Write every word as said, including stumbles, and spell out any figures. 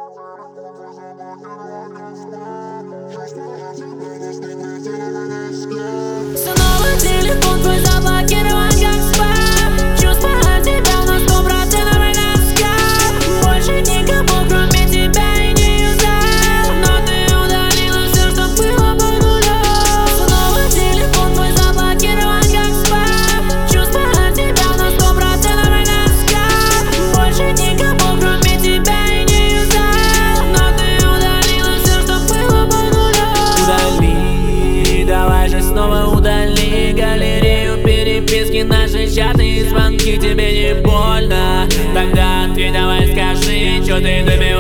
Снова телефон твой заблокирован как спам. Чувства от тебя на сто процентов носка. Больше никого кроме тебя и не юзал. Но ты удалила все, что было по нулям. Снова телефон твой заблокирован как спам. Чувства от тебя на сто процентов носка. Больше никого кроме тебя и не юзал. Но ты удалила все, что было по нулям. Удали, давай же снова удали галерею переписки, наши чаты и звонки. Тебе не больно? Тогда ответь, давай скажи, чё ты добиваешься.